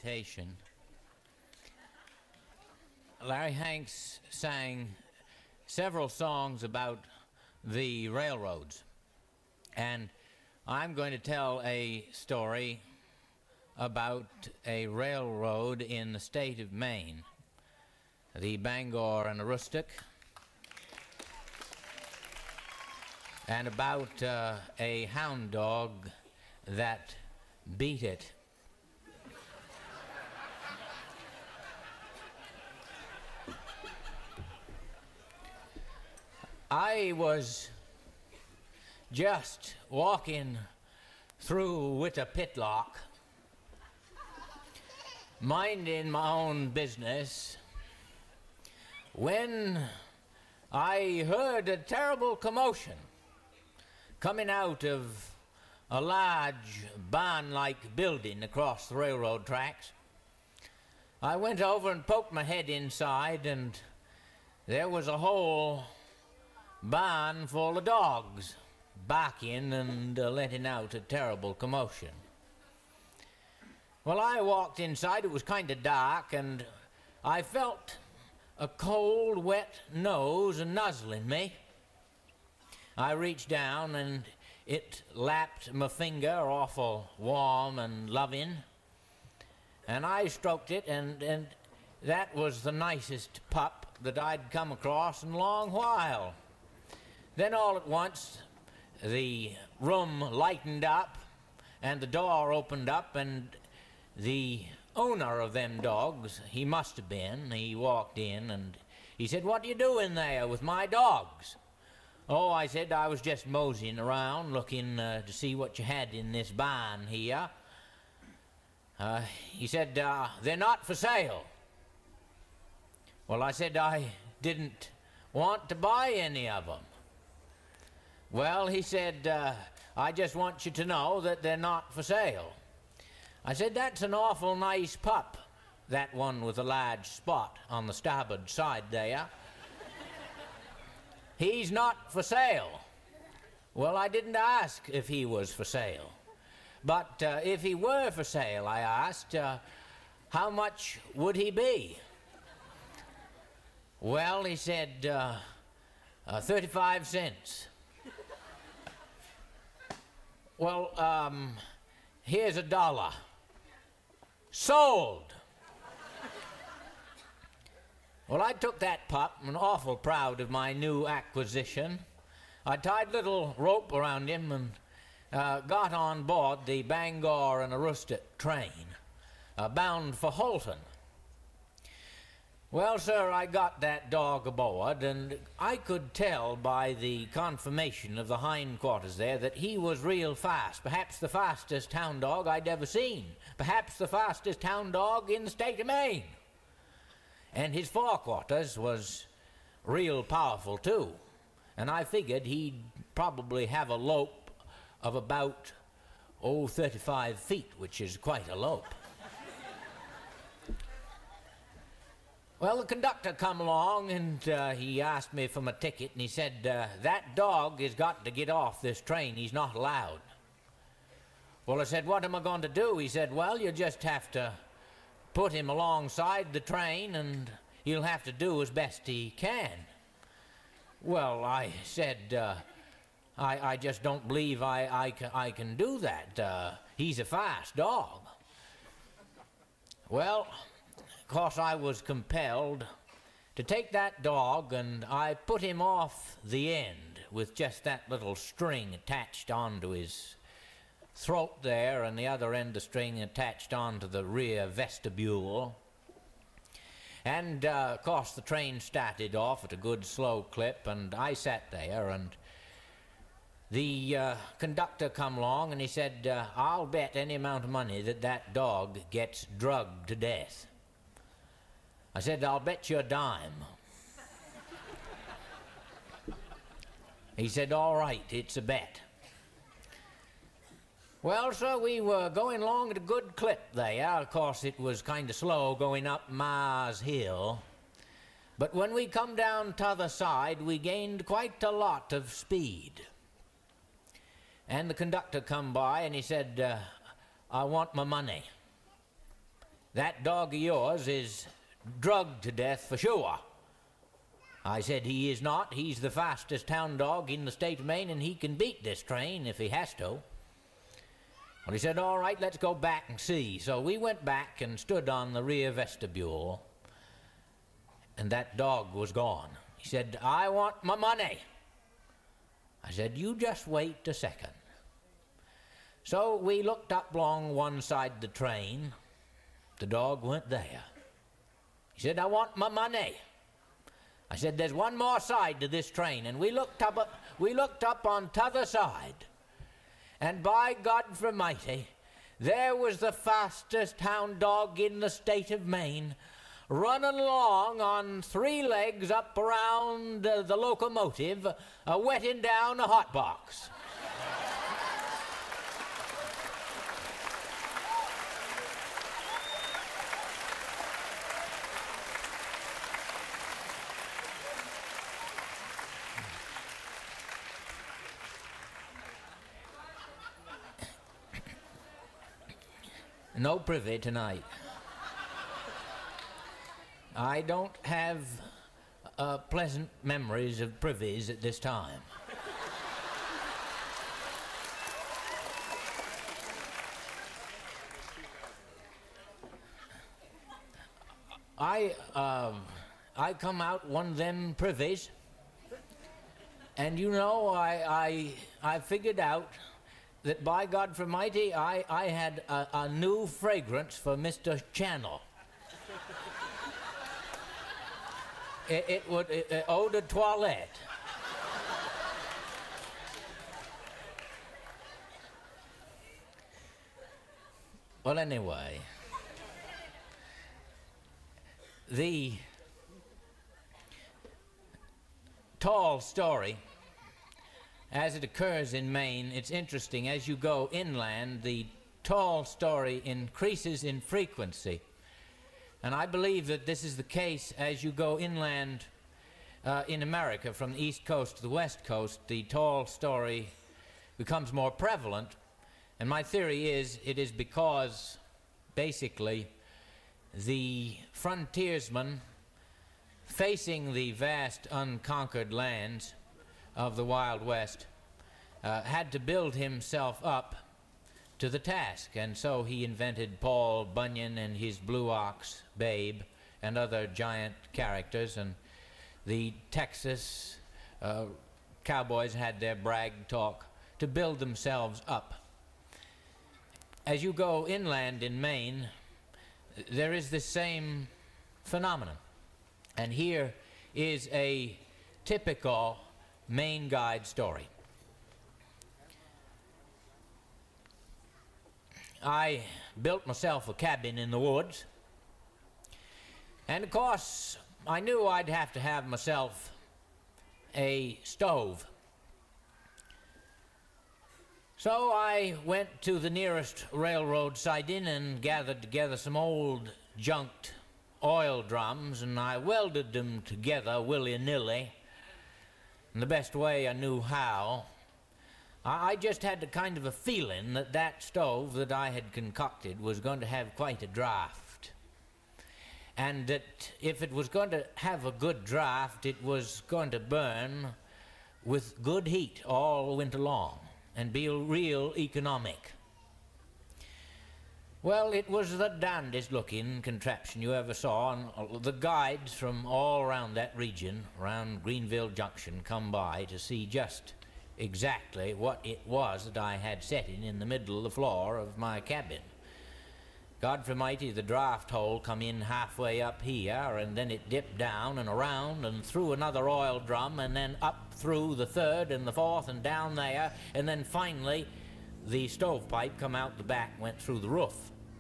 invitation. Larry Hanks sang several songs about the railroads, and I'm going to tell a story about a railroad in the state of Maine, the Bangor and Aroostook, and about a hound dog that beat it. I was just walking through Wittapitlock, minding my own business, when I heard a terrible commotion coming out of a large barn-like building across the railroad tracks. I went over and poked my head inside, and there was a whole barn full of dogs barking and letting out a terrible commotion. Well, I walked inside. It was kind of dark, and I felt a cold, wet nose nuzzling me. I reached down, and it lapped my finger awful warm and loving, and I stroked it, and that was the nicest pup that I'd come across in a long while. Then all at once, the room lightened up, and the door opened up, and the owner of them dogs, he must have been, he walked in, and he said, "What are you doing there with my dogs?" "Oh," I said, "I was just moseying around, looking to see what you had in this barn here." He said, "They're not for sale." Well, I said I didn't want to buy any of them. Well, he said, "I just want you to know that they're not for sale." I said, "That's an awful nice pup, that one with a large spot on the starboard side there. He's not for sale." Well, I didn't ask if he was for sale. But if he were for sale, I asked, how much would he be? Well, he said, 35 cents. Well, here's $1. Sold. Well, I took that pup, and awful proud of my new acquisition. I tied little rope around him and got on board the Bangor and Aroostook train, bound for Holton. Well, sir, I got that dog aboard, and I could tell by the conformation of the hindquarters there that he was real fast, perhaps the fastest hound dog I'd ever seen, perhaps the fastest hound dog in the state of Maine. And his forequarters was real powerful, too. And I figured he'd probably have a lope of about, 35 feet, which is quite a lope. Well, the conductor come along, and he asked me for my ticket, and he said, "That dog has got to get off this train. He's not allowed." Well, I said, "What am I going to do?" He said, "Well, you just have to put him alongside the train, and he'll have to do as best he can." Well, I said, I just don't believe I can do that. He's a fast dog. Well, of course, I was compelled to take that dog, and I put him off the end with just that little string attached onto his throat there, and the other end of the string attached onto the rear vestibule. And, of course, the train started off at a good slow clip, and I sat there, and the conductor come along, and he said, "I'll bet any amount of money that that dog gets drugged to death." I said, "I'll bet you a dime." He said, "All right, it's a bet." Well, sir, we were going along at a good clip there. Of course, it was kind of slow going up Mars Hill. But when we come down t'other side, we gained quite a lot of speed. And the conductor come by, and he said, "I want my money." that dog of yours is drugged to death for sure. I said, he is not. He's the fastest hound dog in the state of Maine, and he can beat this train if he has to. Well, he said, all right, let's go back and see. So we went back and stood on the rear vestibule, and that dog was gone. He said, I want my money. I said, you just wait a second. So we looked up along one side of the train. The dog weren't there. He said, I want my money. I said, there's one more side to this train. And we looked up on t'other side. And by God Almighty, there was the fastest hound dog in the state of Maine, running along on 3 legs up around the locomotive, wetting down a hot box. No privy tonight. I don't have pleasant memories of privies at this time. I come out one of them privies, and you know, I figured out that by God Almighty, I had a new fragrance for Mr. Channel. It eau de toilette. Well, anyway, the tall story, as it occurs in Maine, it's interesting. As you go inland, the tall story increases in frequency. And I believe that this is the case as you go inland in America, from the East Coast to the West Coast. The tall story becomes more prevalent. And my theory is it is because, basically, the frontiersman facing the vast unconquered lands of the Wild West had to build himself up to the task, and so he invented Paul Bunyan and his Blue Ox Babe and other giant characters, and the Texas cowboys had their brag talk to build themselves up. As you go inland in Maine, there is the same phenomenon, and here is a typical Maine Guide story. I built myself a cabin in the woods, and of course I knew I'd have to have myself a stove. So I went to the nearest railroad siding and gathered together some old junked oil drums, and I welded them together willy-nilly in the best way I knew how. I just had the kind of a feeling that that stove that I had concocted was going to have quite a draft, and that if it was going to have a good draft, it was going to burn with good heat all winter long and be real economic. Well, it was the dandiest looking contraption you ever saw, and the guides from all around that region, around Greenville Junction, come by to see just exactly what it was that I had setting in the middle of the floor of my cabin. God Almighty, the draft hole come in halfway up here, and then it dipped down and around and through another oil drum, and then up through the third and the fourth and down there, and then finally the stovepipe come out the back, went through the roof.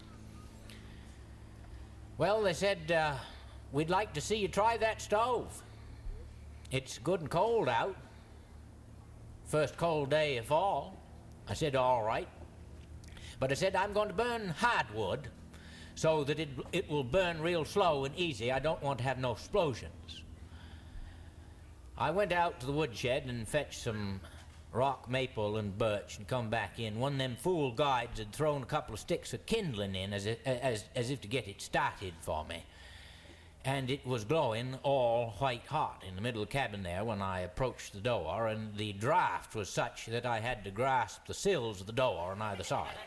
Well, they said, we'd like to see you try that stove. It's good and cold out. First cold day of fall. I said, all right. But I said, I'm going to burn hardwood so that it will burn real slow and easy. I don't want to have no explosions. I went out to the woodshed and fetched some rock maple and birch and come back in. One of them fool guides had thrown a couple of sticks of kindling in as if to get it started for me. And it was glowing all white hot in the middle of the cabin there when I approached the door, and the draft was such that I had to grasp the sills of the door on either side.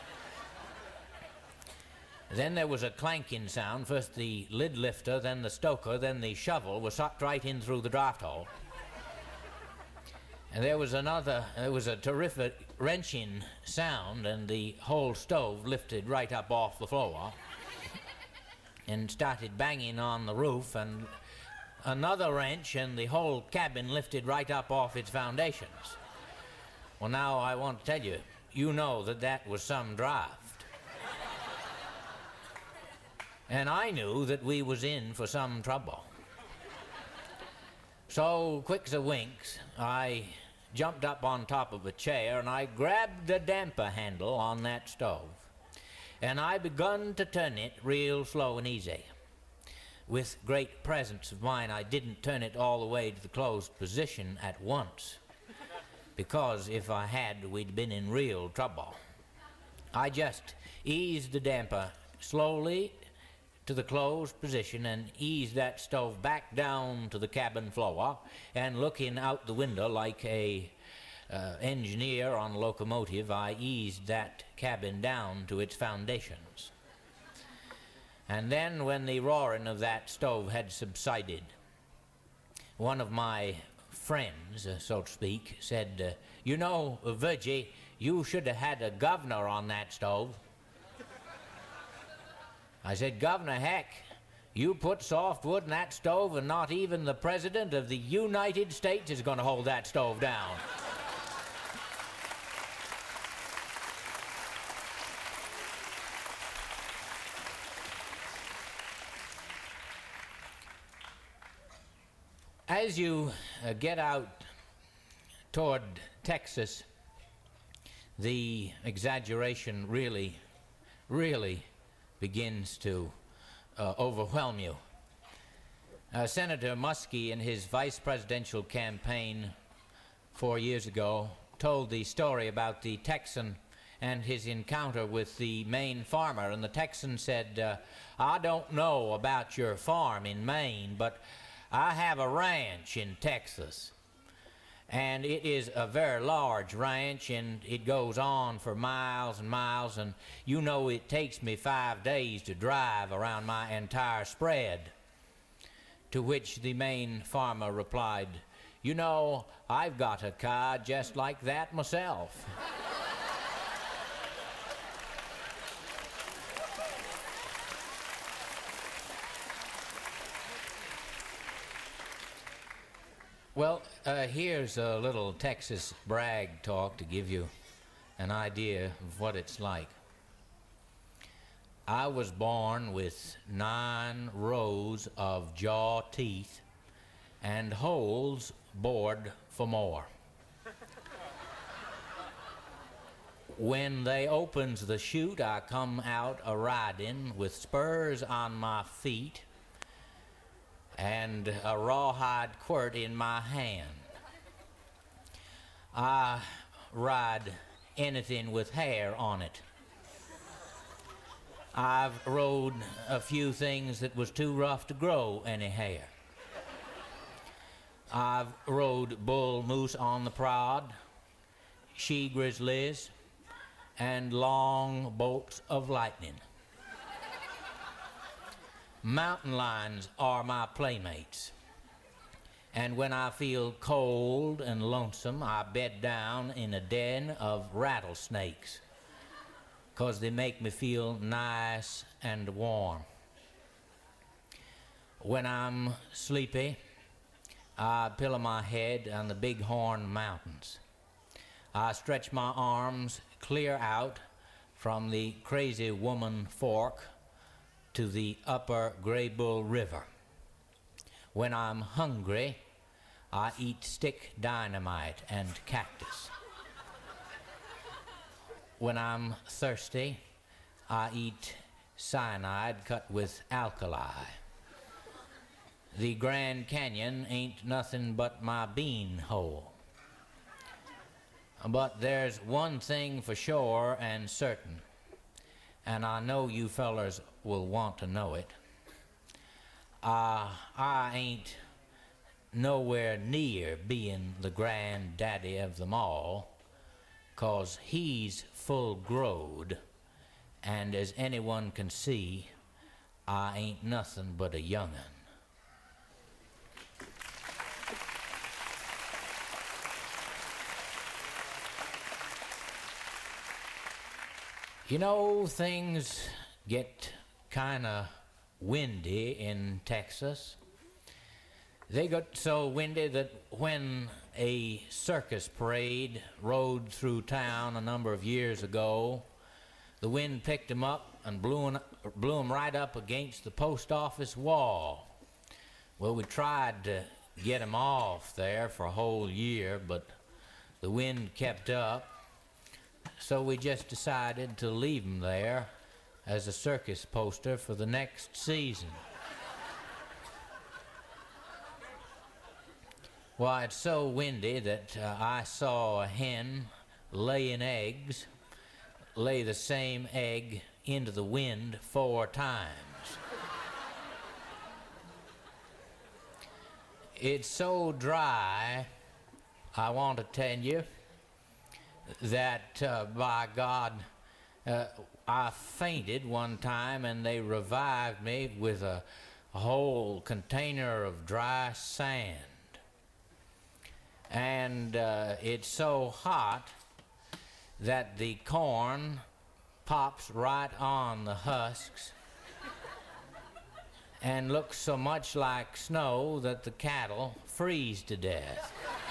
Then there was a clanking sound. First the lid lifter, then the stoker, then the shovel was sucked right in through the draft hole. And there was a terrific wrenching sound, and the whole stove lifted right up off the floor and started banging on the roof, and another wrench, and the whole cabin lifted right up off its foundations. Well, now I want to tell you, you know that was some draft. And I knew that we was in for some trouble. So, quick as a wink, I jumped up on top of a chair and I grabbed the damper handle on that stove. And I begun to turn it real slow and easy. With great presence of mind, I didn't turn it all the way to the closed position at once, because if I had, we'd been in real trouble. I just eased the damper slowly to the closed position and eased that stove back down to the cabin floor, and looking out the window like a engineer on a locomotive, I eased that cabin down to its foundations. And then when the roaring of that stove had subsided, one of my friends, so to speak, said, you know, Virgie, you should have had a governor on that stove. I said, Governor, heck, you put soft wood in that stove and not even the President of the United States is going to hold that stove down. As you get out toward Texas, the exaggeration really begins to overwhelm you. Senator Muskie, in his vice presidential campaign 4 years ago, told the story about the Texan and his encounter with the Maine farmer. And the Texan said, I don't know about your farm in Maine, but I have a ranch in Texas. And it is a very large ranch, and it goes on for miles and miles, and you know it takes me 5 days to drive around my entire spread. To which the Maine farmer replied, you know, I've got a car just like that myself. Well, here's a little Texas brag talk to give you an idea of what it's like. I was born with 9 rows of jaw teeth and holes bored for more. When they opens the chute, I come out a-riding with spurs on my feet and a rawhide quirt in my hand. I ride anything with hair on it. I've rode a few things that was too rough to grow any hair. I've rode bull moose on the prod, she grizzlies, and long bolts of lightning. Mountain lions are my playmates. And when I feel cold and lonesome, I bed down in a den of rattlesnakes, 'cause they make me feel nice and warm. When I'm sleepy, I pillow my head on the Bighorn Mountains. I stretch my arms clear out from the Crazy Woman Fork to the upper Graybull River. When I'm hungry, I eat stick dynamite and cactus. When I'm thirsty, I eat cyanide cut with alkali. The Grand Canyon ain't nothing but my bean hole. But there's one thing for sure and certain, and I know you fellers will want to know it. I ain't nowhere near being the granddaddy of them all, 'cause he's full growed, and as anyone can see, I ain't nothing but a young'un. You know, things get kinda windy in Texas. They got so windy that when a circus parade rode through town a number of years ago, the wind picked them up and blew them right up against the post office wall. Well, we tried to get them off there for a whole year, but the wind kept up, so we just decided to leave them there as a circus poster for the next season. Why, it's so windy that I saw a hen laying eggs lay the same egg into the wind 4 times. It's so dry, I want to tell you, that by God, I fainted one time and they revived me with a whole container of dry sand. And it's so hot that the corn pops right on the husks and looks so much like snow that the cattle freeze to death.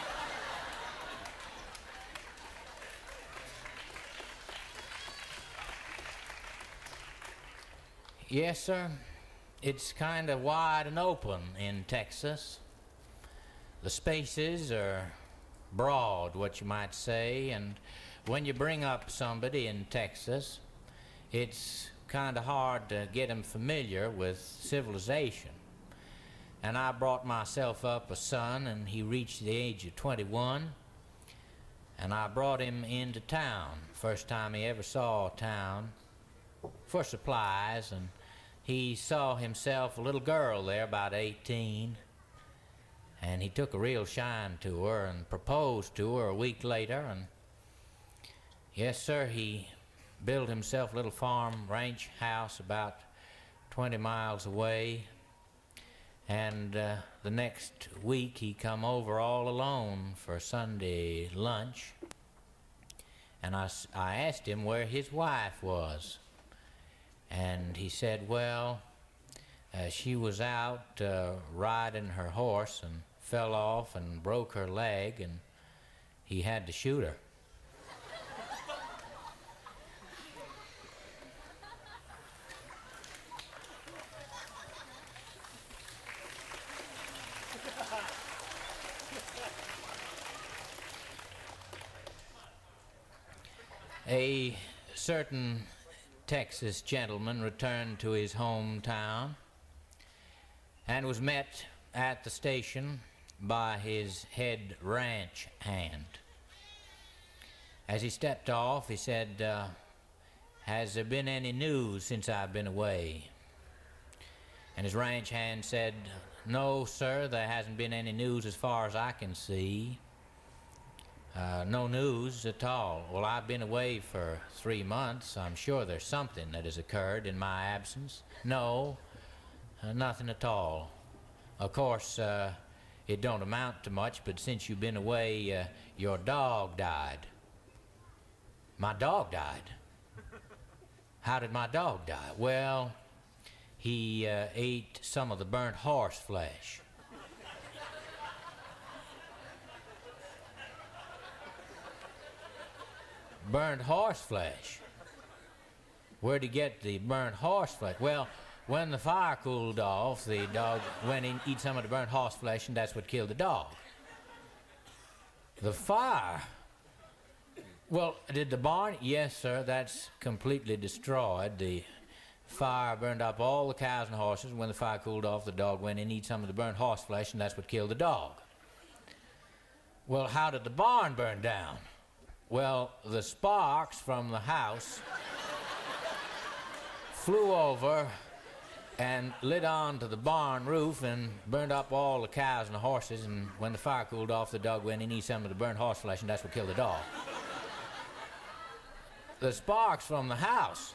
Yes, sir. It's kind of wide and open in Texas. The spaces are broad, what you might say, and when you bring up somebody in Texas, it's kind of hard to get them familiar with civilization. And I brought myself up a son, and he reached the age of 21, and I brought him into town, first time he ever saw town, for supplies, and he saw himself a little girl there, about 18, and he took a real shine to her and proposed to her a week later, and yes, sir, he built himself a little farm ranch house about 20 miles away, and the next week he come over all alone for Sunday lunch, and I asked him where his wife was. And he said, well, she was out riding her horse and fell off and broke her leg, and he had to shoot her. A certain Texas gentleman returned to his hometown and was met at the station by his head ranch hand. As he stepped off, he said, has there been any news since I've been away? And his ranch hand said, no, sir, there hasn't been any news as far as I can see. No news at all. Well, I've been away for 3 months. I'm sure there's something that has occurred in my absence. No, nothing at all. Of course, it don't amount to much, but since you've been away, your dog died. My dog died? How did my dog die? Well, he ate some of the burnt horse flesh. Burnt horse flesh? Where'd he get the burnt horse flesh? Well, when the fire cooled off, the dog went in, eat some of the burnt horse flesh, and that's what killed the dog. The fire? Well, did the barn? Yes, sir, that's completely destroyed. The fire burned up all the cows and horses. When the fire cooled off, the dog went in, eat some of the burnt horse flesh, and that's what killed the dog. Well, how did the barn burn down? Well, the sparks from the house flew over and lit on to the barn roof and burned up all the cows and the horses, and when the fire cooled off, the dog went and ate some of the burnt horse flesh, and that's what killed the dog. The sparks from the house.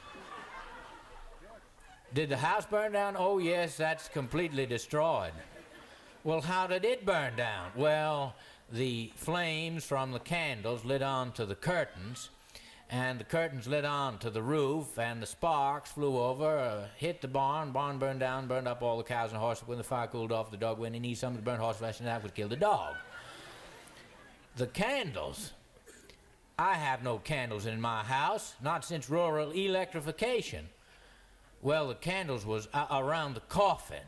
Did the house burn down? Oh, yes, that's completely destroyed. Well, how did it burn down? Well, the flames from the candles lit on to the curtains, and the curtains lit on to the roof, and the sparks flew over, hit the barn burned down, burned up all the cows and horses. When the fire cooled off, the dog went and ate some of the burnt horse flesh, and that would kill the dog. The candles. I have no candles in my house, not since rural electrification. Well, the candles was around the coffin.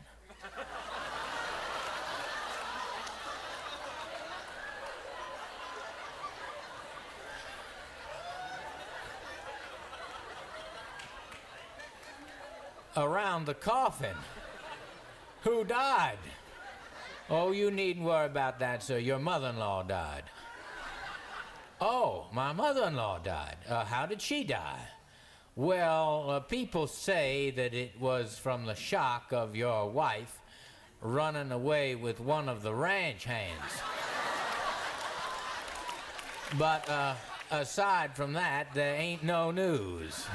Around the coffin. Who died? Oh, you needn't worry about that, sir. Your mother-in-law died. Oh, my mother-in-law died. How did she die? Well, people say that it was from the shock of your wife running away with one of the ranch hands. But aside from that, there ain't no news.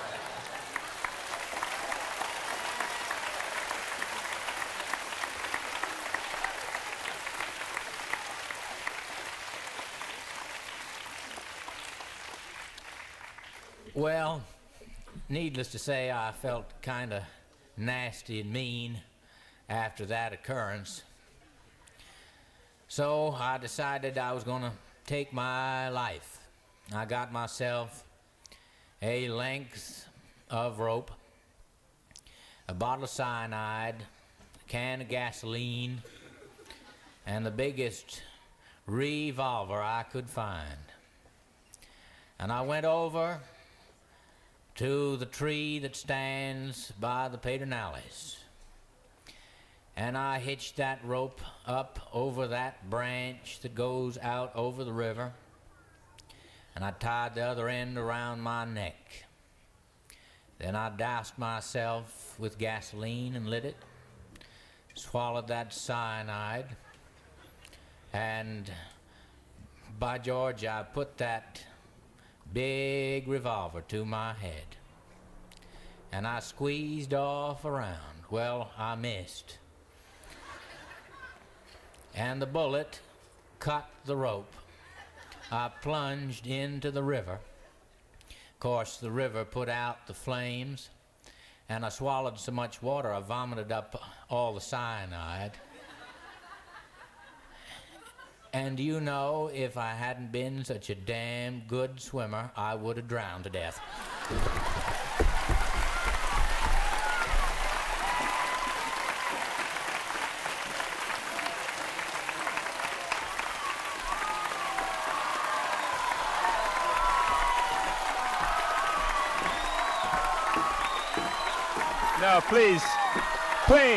Well, needless to say, I felt kind of nasty and mean after that occurrence. So I decided I was going to take my life. I got myself a length of rope, a bottle of cyanide, a can of gasoline, and the biggest revolver I could find. And I went over to the tree that stands by the Pedernales. And I hitched that rope up over that branch that goes out over the river, and I tied the other end around my neck. Then I doused myself with gasoline and lit it, swallowed that cyanide, and by George, I put that big revolver to my head, and I squeezed off around. Well, I missed, and the bullet cut the rope. I plunged into the river. Of course, the river put out the flames, and I swallowed so much water I vomited up all the cyanide. And you know, if I hadn't been such a damn good swimmer, I would have drowned to death. No, please. Please.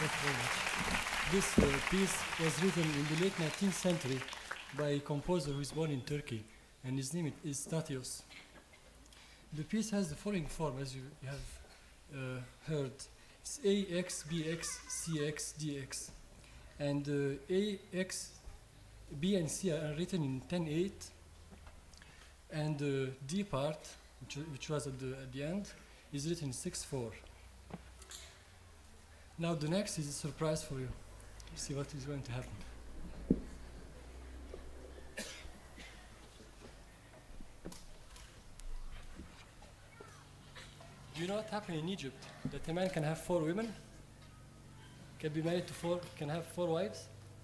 Thank you very much. This piece was written in the late 19th century by a composer who is born in Turkey, and his name is Statios. The piece has the following form, as you have heard. It's AX, BX, CX, DX. And AX, B and C are written in 10/8, and the D part, which was at the end, is written in 6/4. Now the next is a surprise for you. See what is going to happen. Do you know what happened in Egypt? That a man can have 4 women? Can be married to 4, can have 4 wives?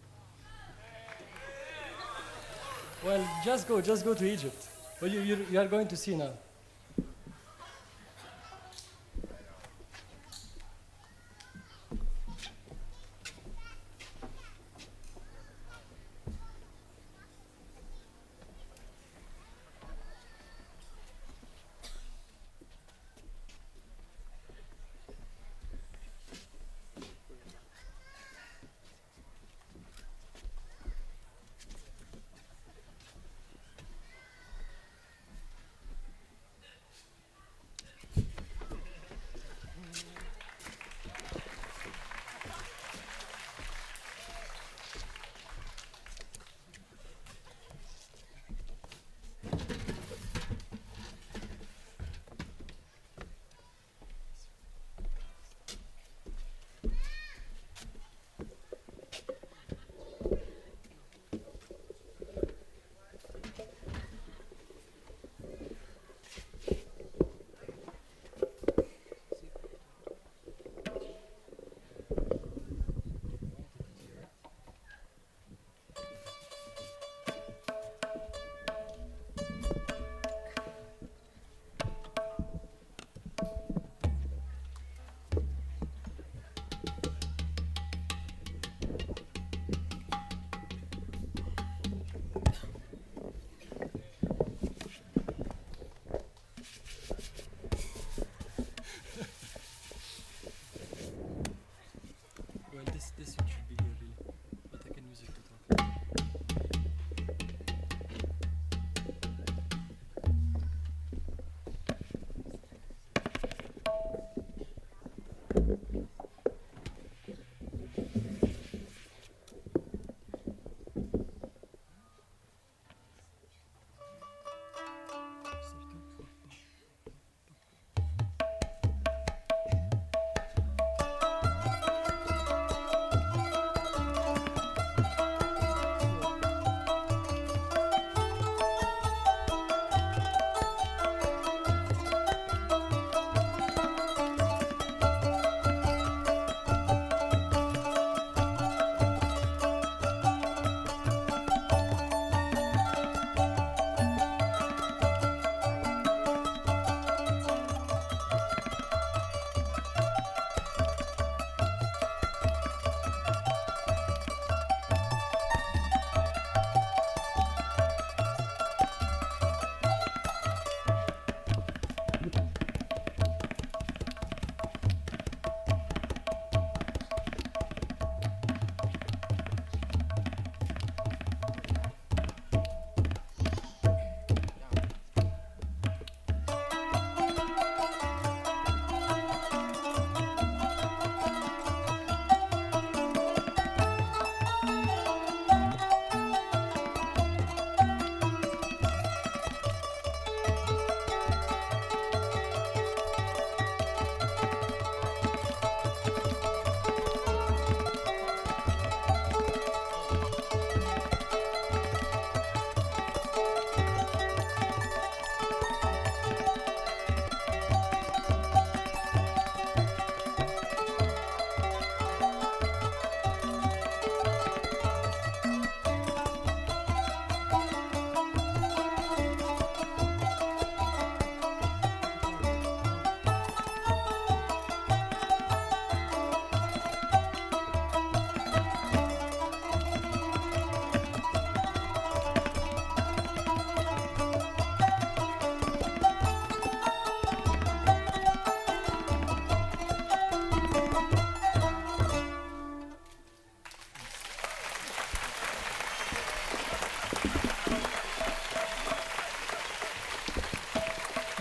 Well, just go to Egypt. Well, you are going to see now.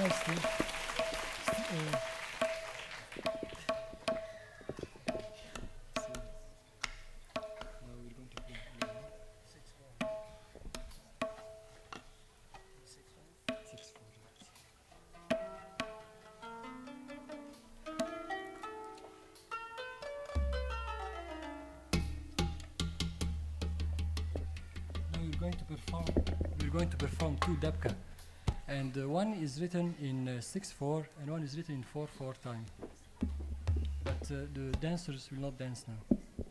stand still. Now we're going to play. 6-4. Now we're going to perform two dabka, and one is written in 6/4 and one is written in 4/4 time. But the dancers will not dance now.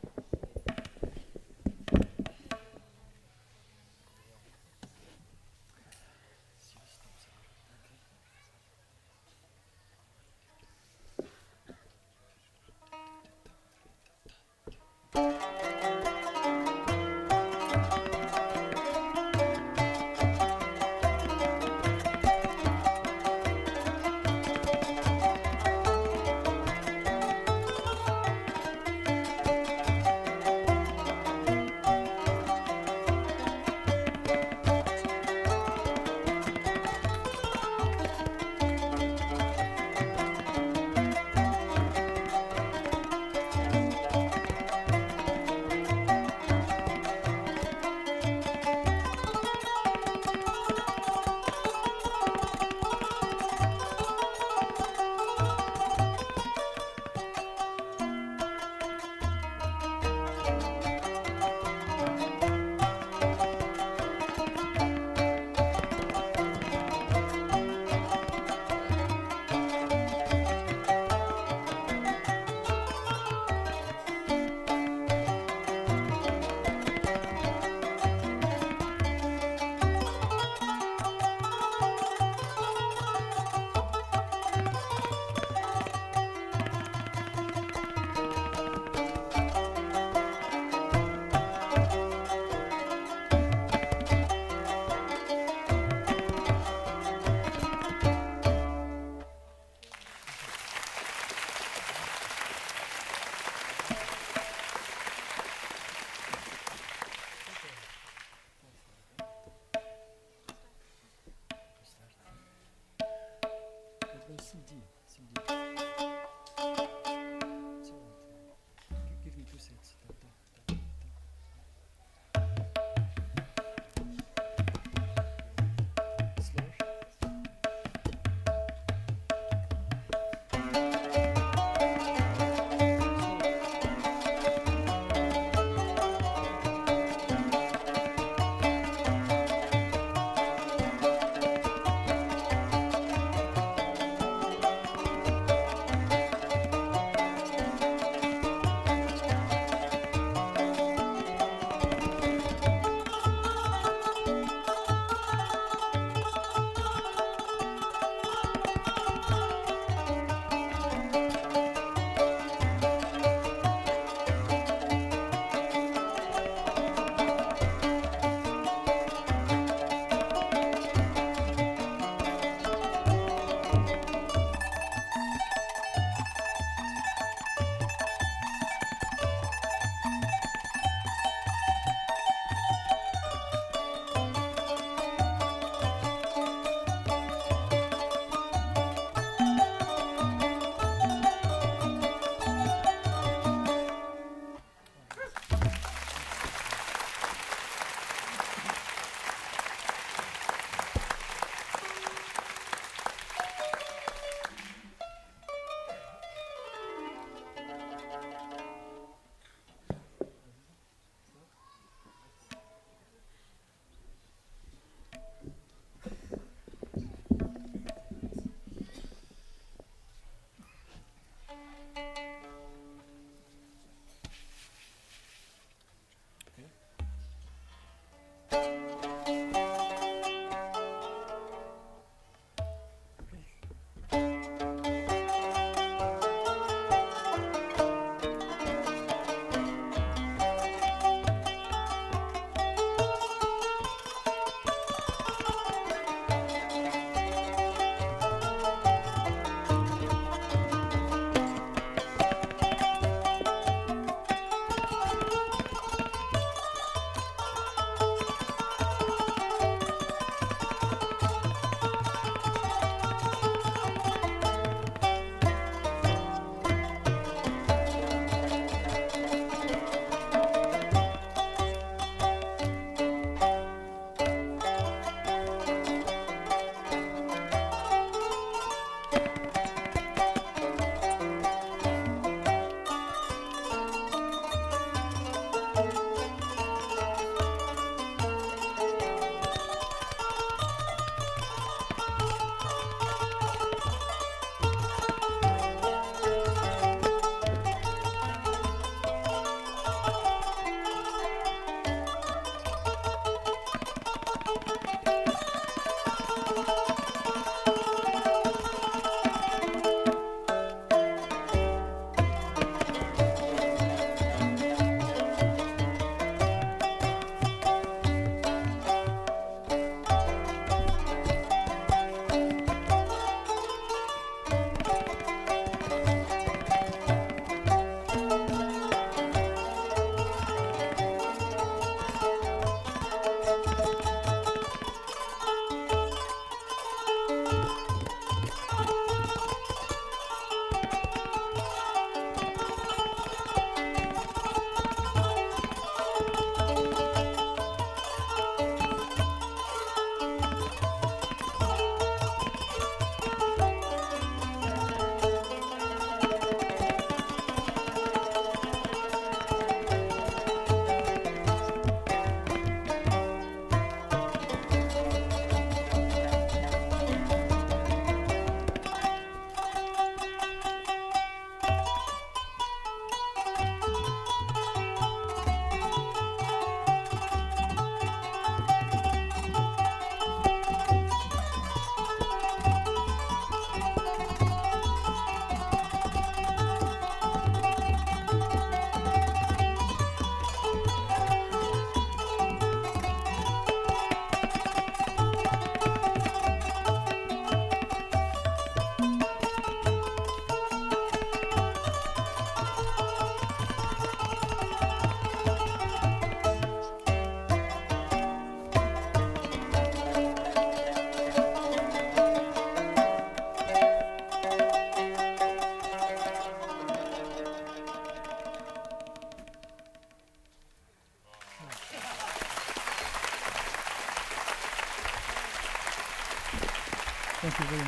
Give me 2 sets.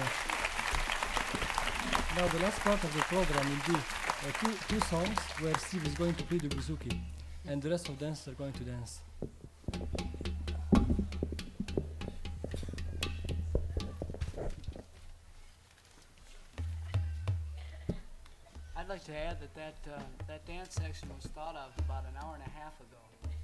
Now the last part of the program will be two songs where Steve is going to play the bouzouki, and the rest of the dancers are going to dance. I'd like to add that dance section was thought of about an hour and a half ago.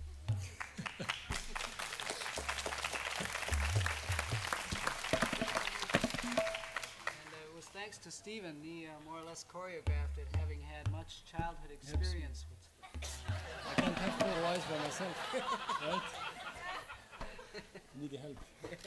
And it was thanks to Stephen, he more or less choreographed it, having had much childhood experience with I can't have 4 wives by myself, right? Need help.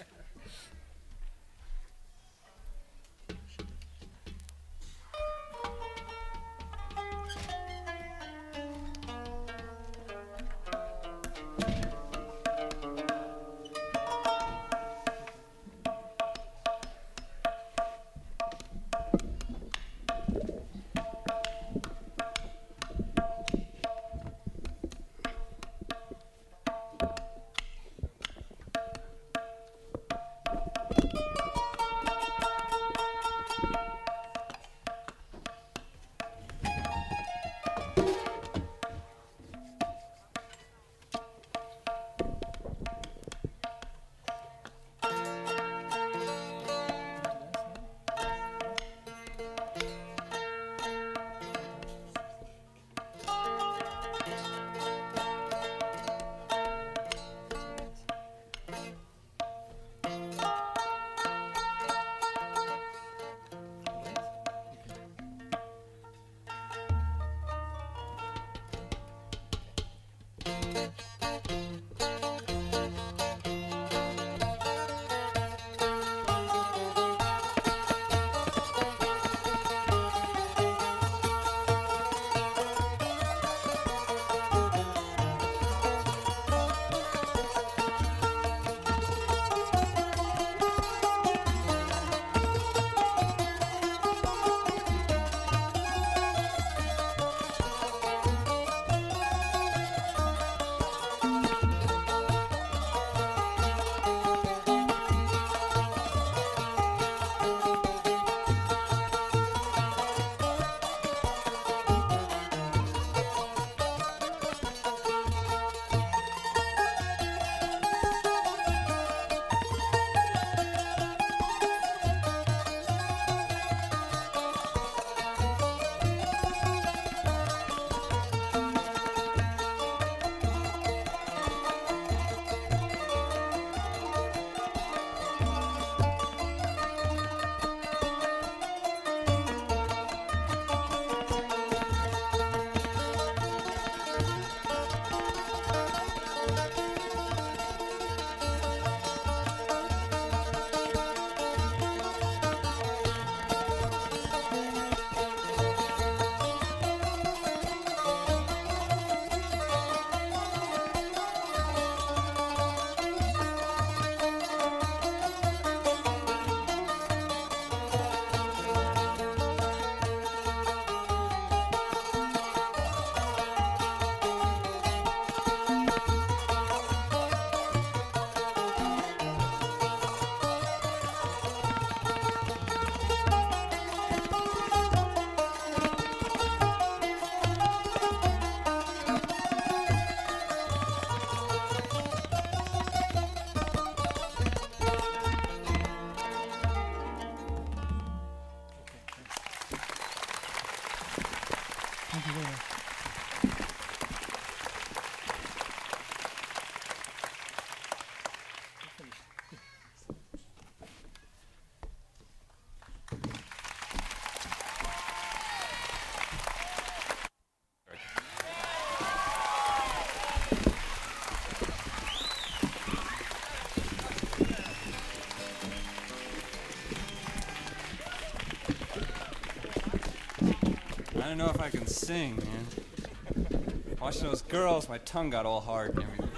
Thank you very much. I don't know if I can sing, man. Watching those girls, my tongue got all hard and everything.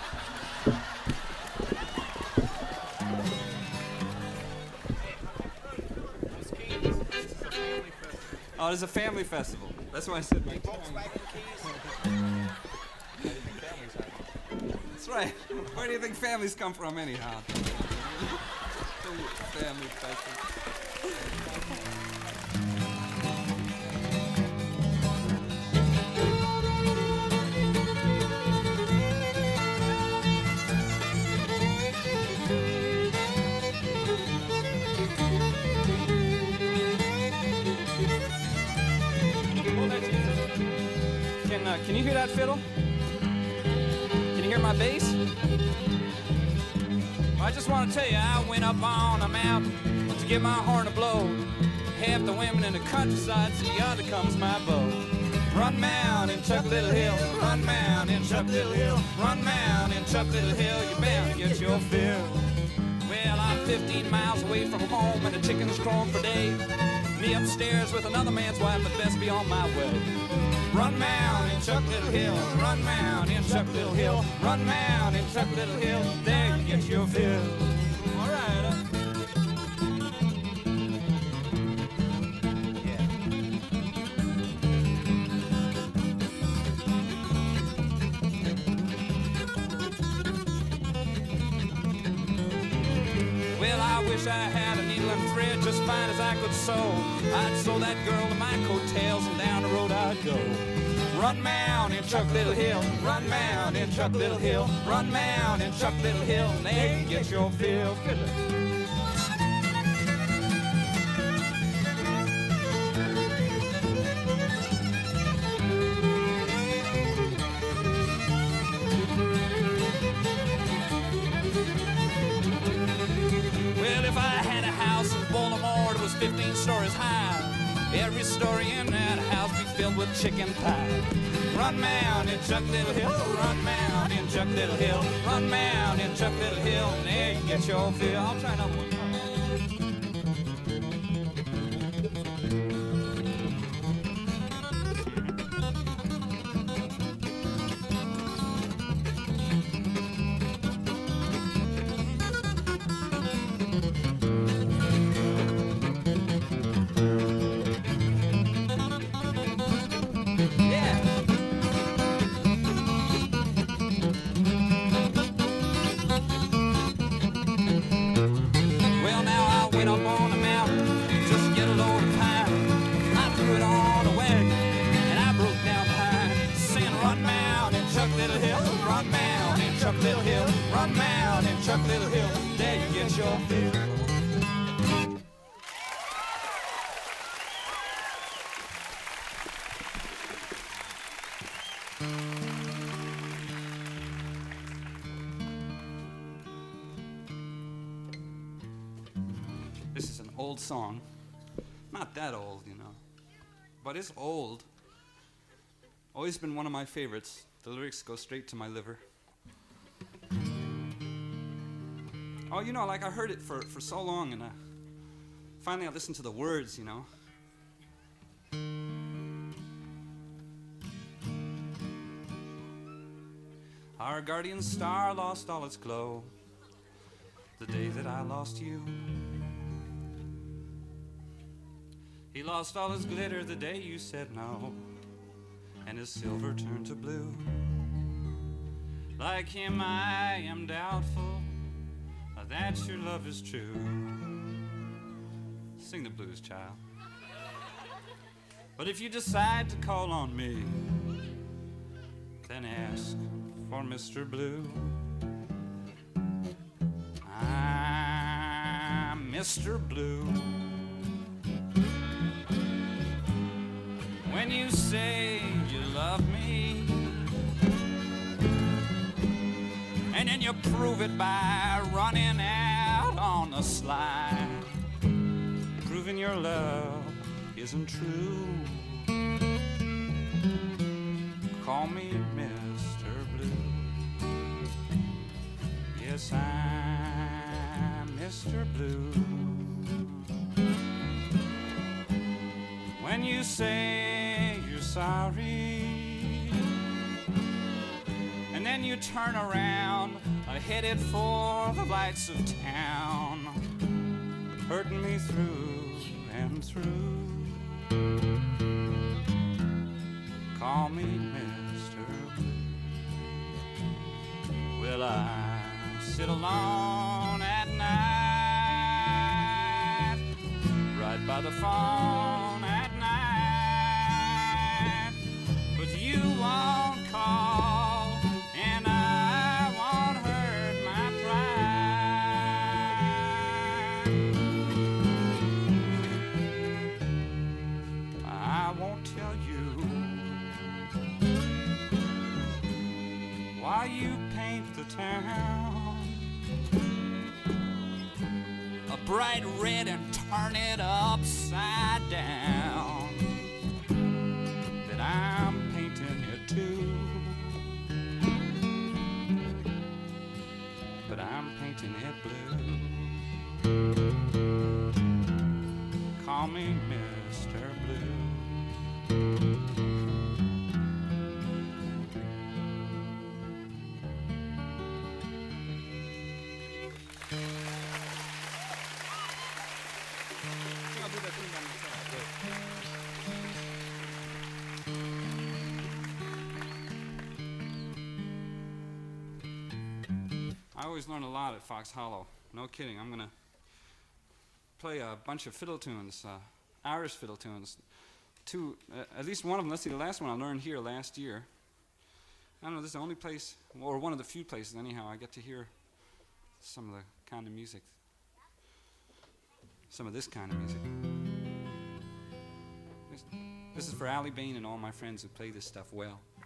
Oh, there's a family festival. That's why I said my tongue. That's right. Where do you think families come from anyhow? Family festival. hear that fiddle? Can you hear my bass? Well, I just want to tell you, I went up on a mountain to give my horn a blow. Half the women in the countryside see yonder comes my bow. Run mountain, Chuck Little Hill, run mountain, Chuck Little Hill, run mountain, Chuck Little Hill, you're bound to get your fill. Well, I'm 15 miles away from home and the chickens crowing for day. Me upstairs with another man's wife, but best be on my way. Run mountain, Chuck Little Hill, run mountain, Chuck Little Hill, run mountain, Chuck Little Hill, there you get your fill. All right. I had a needle and thread just fine as I could sew. I'd sew that girl to my coattails and down the road I'd go. Run mountain, Chuck Little Hill, run mountain, Chuck Little Hill, run mountain, Chuck Little Hill, and there you get your fill. Well, if I had a house in Baltimore that was 15 stories high, every story in that house be filled with chicken pie. Run mountain, Chuck Little Hill, run mountain, Chuck Little Hill, run mountain, Chuck Little Hill, and there you get your fill. I'll try another one. This is an old song. Not that old, you know. But it's old. Always been one of my favorites. The lyrics go straight to my liver. Oh, you know, like I heard it for so long, and finally I listened to the words, you know. Our guardian star lost all its glow the day that I lost you. He lost all his glitter the day you said no, and his silver turned to blue. Like him I am doubtful that your love is true. Sing the blues, child. But if you decide to call on me, then ask for Mr. Blue. I'm Mr. Blue. When you say you love me, and then you prove it by running out on the sly, proving your love isn't true. Call me Mr. Blue. Yes, I'm Mr. Blue. When you say you're sorry, and then you turn around, headed for the lights of town, hurting me through and through. Call me Mr. Blue. Well, I sit alone at night, right by the phone at night, but you won't call, and I won't hurt my pride. I won't tell you turn it upside down, that I'm painting it too. But I'm painting it blue. Call me Mr. Blue. I always learn a lot at Fox Hollow. No kidding. I'm going to play a bunch of fiddle tunes, Irish fiddle tunes. At least one of them, let's see, the last one I learned here last year. I don't know, this is the only place, or one of the few places anyhow, I get to hear some of the kind of music. Some of this kind of music. This is for Allie Bain and all my friends who play this stuff well.